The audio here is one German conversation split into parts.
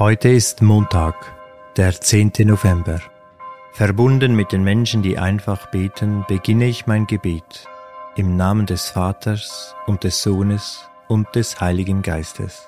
Heute ist Montag, der 10. November. Verbunden mit den Menschen, die einfach beten, beginne ich mein Gebet im Namen des Vaters und des Sohnes und des Heiligen Geistes.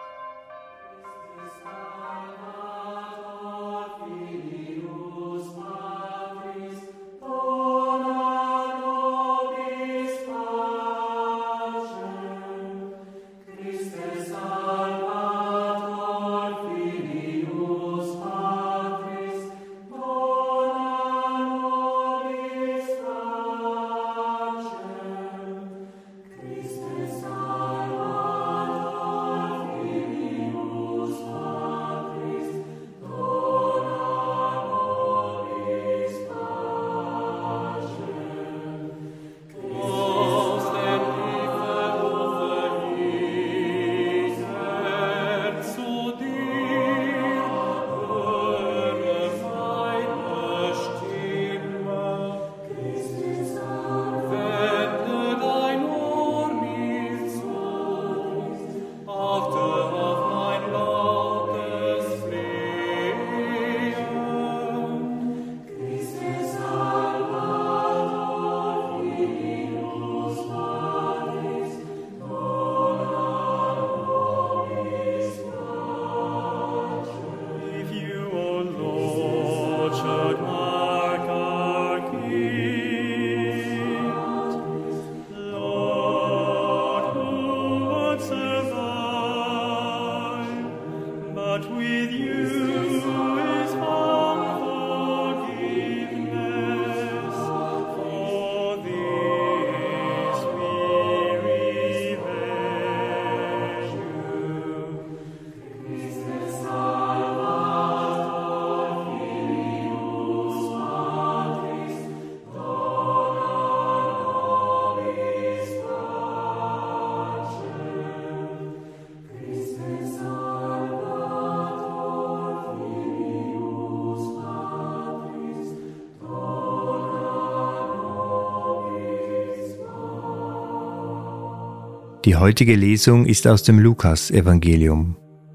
Die heutige Lesung ist aus dem Lukas-Evangelium.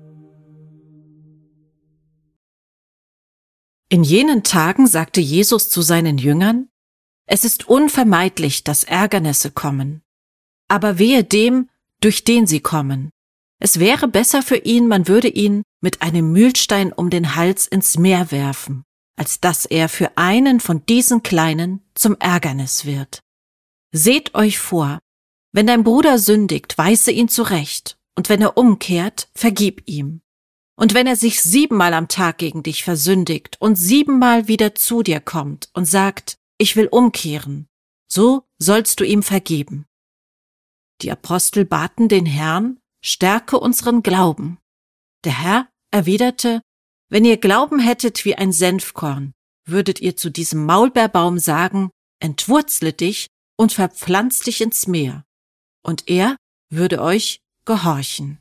In jenen Tagen sagte Jesus zu seinen Jüngern: Es ist unvermeidlich, dass Ärgernisse kommen. Aber wehe dem, durch den sie kommen. Es wäre besser für ihn, man würde ihn mit einem Mühlstein um den Hals ins Meer werfen, als dass er für einen von diesen Kleinen zum Ärgernis wird. Seht euch vor: Wenn dein Bruder sündigt, weise ihn zurecht, und wenn er umkehrt, vergib ihm. Und wenn er sich 7-mal am Tag gegen dich versündigt und 7-mal wieder zu dir kommt und sagt: Ich will umkehren, so sollst du ihm vergeben. Die Apostel baten den Herrn: Stärke unseren Glauben. Der Herr erwiderte: Wenn ihr Glauben hättet wie ein Senfkorn, würdet ihr zu diesem Maulbeerbaum sagen: Entwurzle dich und verpflanz dich ins Meer. Und er würde euch gehorchen.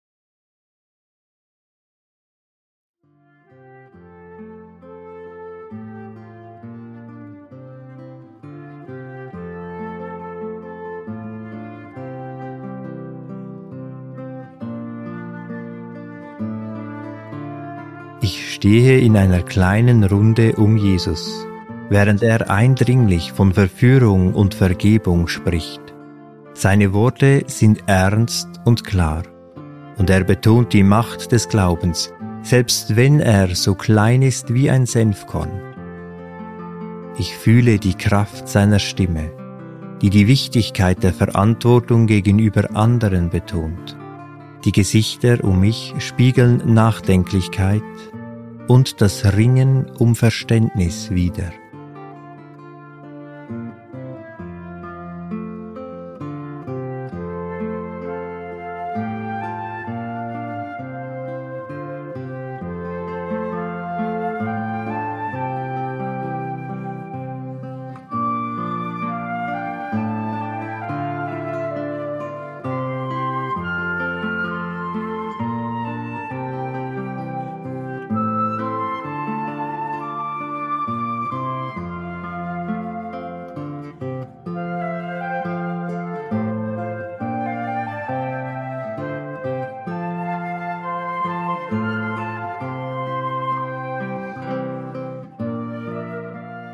Ich stehe in einer kleinen Runde um Jesus, während er eindringlich von Verführung und Vergebung spricht. Seine Worte sind ernst und klar, und er betont die Macht des Glaubens, selbst wenn er so klein ist wie ein Senfkorn. Ich fühle die Kraft seiner Stimme, die die Wichtigkeit der Verantwortung gegenüber anderen betont. Die Gesichter um mich spiegeln Nachdenklichkeit und das Ringen um Verständnis wider.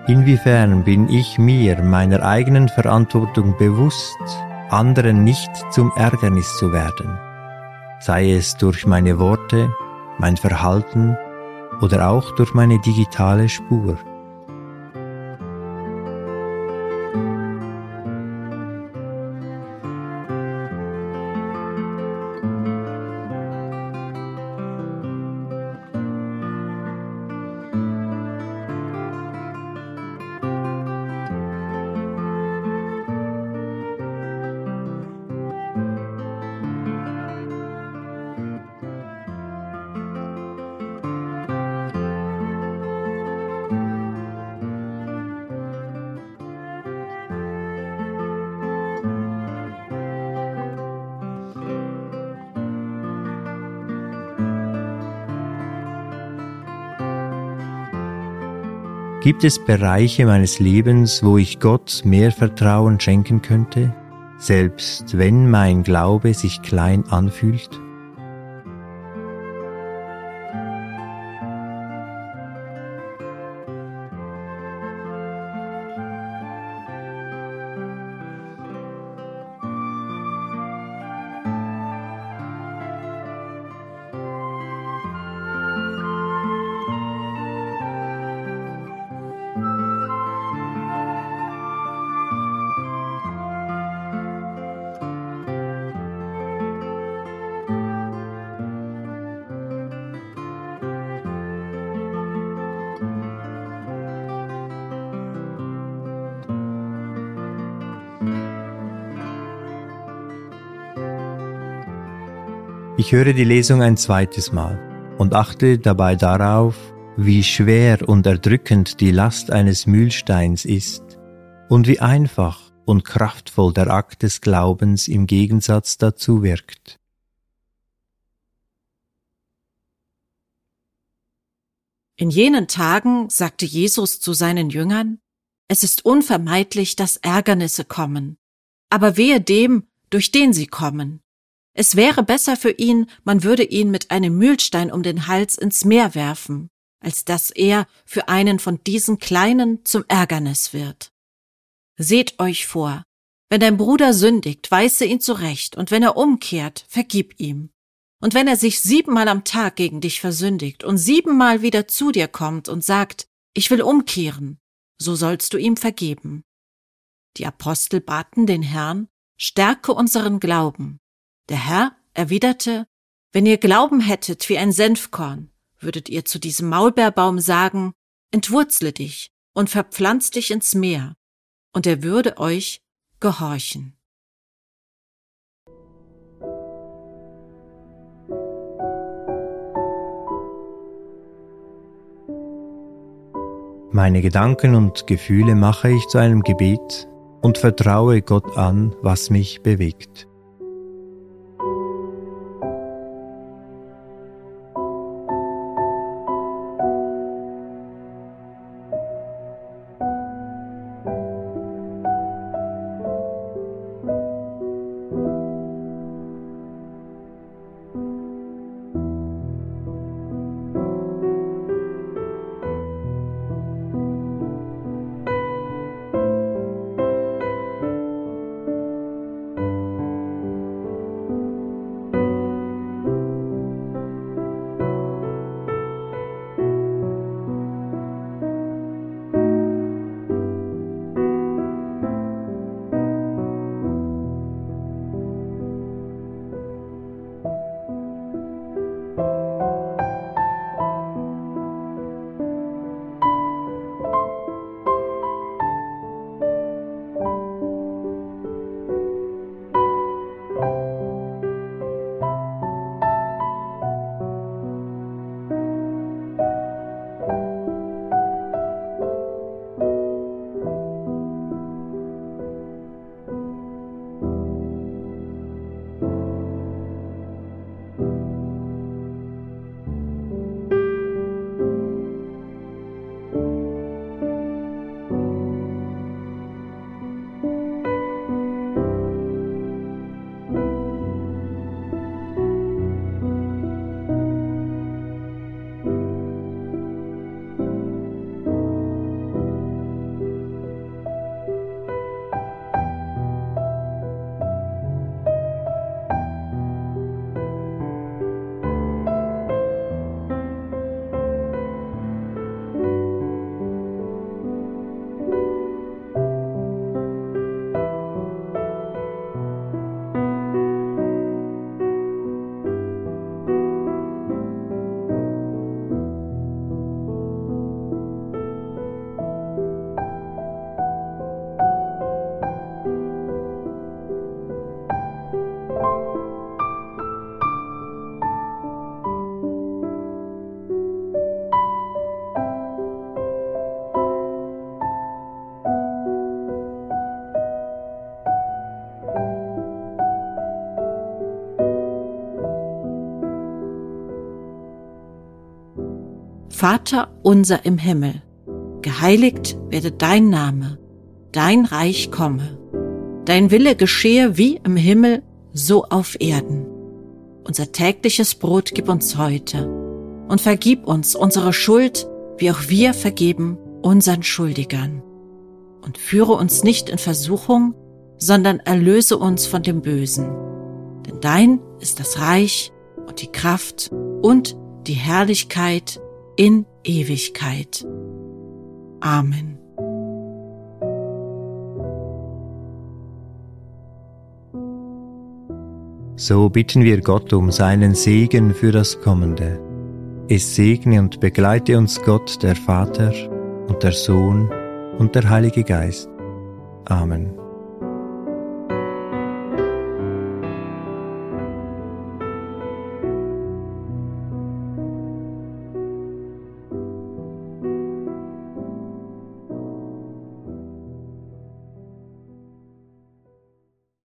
Inwiefern bin ich mir meiner eigenen Verantwortung bewusst, anderen nicht zum Ärgernis zu werden, sei es durch meine Worte, mein Verhalten oder auch durch meine digitale Spur. Gibt es Bereiche meines Lebens, wo ich Gott mehr Vertrauen schenken könnte, selbst wenn mein Glaube sich klein anfühlt? Ich höre die Lesung ein zweites Mal und achte dabei darauf, wie schwer und erdrückend die Last eines Mühlsteins ist und wie einfach und kraftvoll der Akt des Glaubens im Gegensatz dazu wirkt. In jenen Tagen sagte Jesus zu seinen Jüngern: Es ist unvermeidlich, dass Ärgernisse kommen, aber wehe dem, durch den sie kommen. Es wäre besser für ihn, man würde ihn mit einem Mühlstein um den Hals ins Meer werfen, als dass er für einen von diesen Kleinen zum Ärgernis wird. Seht euch vor, wenn dein Bruder sündigt, weise ihn zurecht, und wenn er umkehrt, vergib ihm. Und wenn er sich 7-mal am Tag gegen dich versündigt und 7-mal wieder zu dir kommt und sagt, ich will umkehren, so sollst du ihm vergeben. Die Apostel baten den Herrn, stärke unseren Glauben. Der Herr erwiderte, wenn ihr Glauben hättet wie ein Senfkorn, würdet ihr zu diesem Maulbeerbaum sagen, entwurzle dich und verpflanz dich ins Meer, und er würde euch gehorchen. Meine Gedanken und Gefühle mache ich zu einem Gebet und vertraue Gott an, was mich bewegt. Vater unser im Himmel, geheiligt werde dein Name, dein Reich komme, dein Wille geschehe wie im Himmel, so auf Erden. Unser tägliches Brot gib uns heute und vergib uns unsere Schuld, wie auch wir vergeben unseren Schuldigern. Und führe uns nicht in Versuchung, sondern erlöse uns von dem Bösen. Denn dein ist das Reich und die Kraft und die Herrlichkeit in Ewigkeit. Amen. So bitten wir Gott um seinen Segen für das Kommende. Es segne und begleite uns Gott, der Vater und der Sohn und der Heilige Geist. Amen.